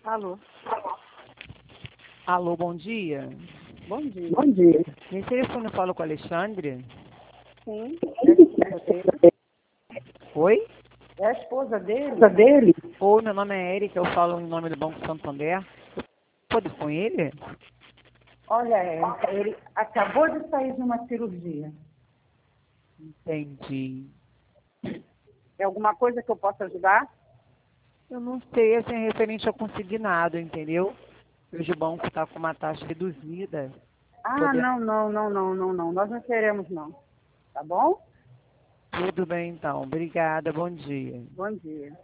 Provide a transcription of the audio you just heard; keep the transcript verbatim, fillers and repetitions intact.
Alô. Alô, bom dia. Bom dia. Bom dia. Nesse telefone eu falo com o Alexandre. Sim, é a esposa dele. Oi? É a esposa dele? Esposa dele? Oi, meu nome é Érica, eu falo em nome do Banco Santander. Pode com ele? Olha, Érica, ele acabou de sair de uma cirurgia. Entendi. É alguma coisa que eu possa ajudar? Eu não sei, assim, é referente ao consignado, entendeu? Hoje o banco está com uma taxa reduzida. Ah, Poder... não, não, não, não, não, não. Nós não queremos, não. Tá bom? Tudo bem, então. Obrigada, bom dia. Bom dia.